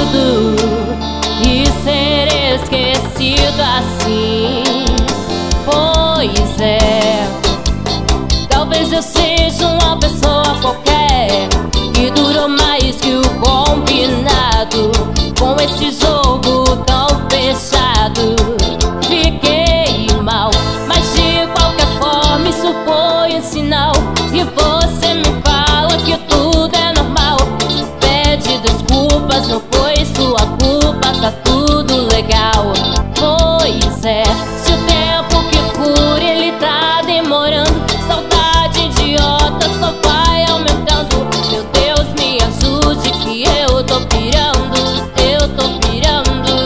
batido e ser esquecido assim. Pois é, talvez eu seja uma pessoa qualquer que durou mais que o combinado. Com esse jogo tão fechado, fiquei mal, mas de qualquer forma isso foi um sinal. E você me fala que tudo é normal, pede desculpas, não foi sua culpa, tá tudo legal. Pois é, se o tempo que cura ele tá demorando, saudade idiota só vai aumentando. Meu Deus, me ajude que eu tô pirando, eu tô pirando.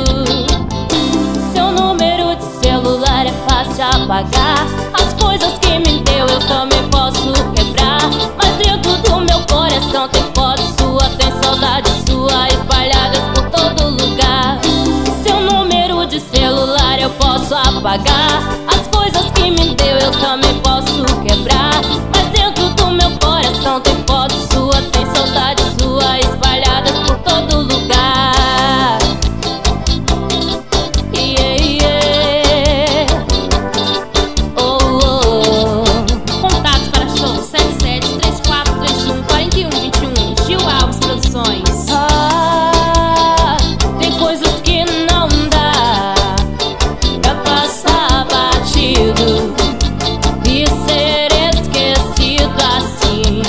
Seu número de celular é fácil apagar, as coisas que me deu eu também posso quebrar, mas dentro do meu coração tem foto sua, tem saudade sua espalhadas por todo lugar. Seu número de celular eu posso apagar, as coisas que me deu eu também posso quebrar, mas dentro do meu coração tem foto sua, tem saudade sua espalhadas por todo lugar. Yeah, yeah. Oh, oh. Contatos para show 7734314121 Gil Alves Produções. Tem coisas que não dá pra passar batido e ser esquecido assim.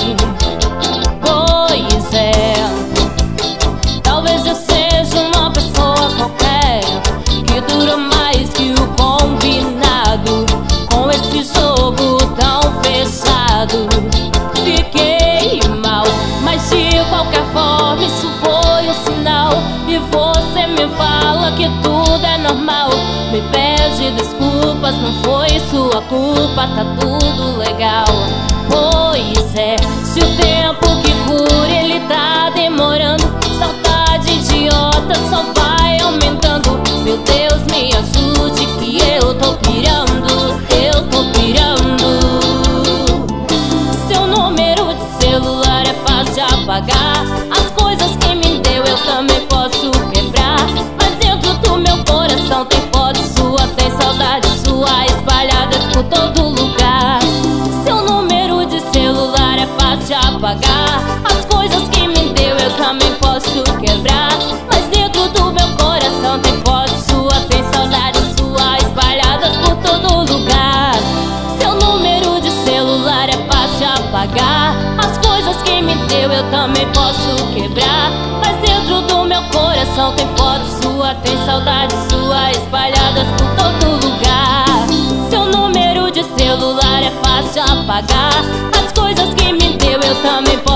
Pois é, talvez eu seja uma pessoa qualquer que durou mais que o combinado. Com esse jogo tão fechado, fiquei mal, mas de qualquer forma isso foi um sinal. E você me fala que tudo é normal, me pede desculpas, não foi sua culpa, tá tudo legal. Pois é, se o tempo que cura ele tá demorando, saudade idiota só vai aumentando. Meu Deus, me ajude que eu tô pirando, eu tô pirando. Seu número de celular é fácil apagar, as coisas que me deu eu também posso quebrar, mas dentro do meu coração tem foto sua, tem saudade sua espalhadas por todo lugar. Seu número de celular é fácil apagar, as coisas que me deu eu também posso quebrar, mas dentro do meu coração tem foto sua, tem saudade sua espalhadas por todo lugar. Seu número de celular é fácil apagar, as coisas que me deu eu também posso quebrar, mas dentro do meu coração tem foto sua, tem saudade sua espalhadas por todo lugar. Seu número de celular é fácil apagar, as coisas que me deu eu também posso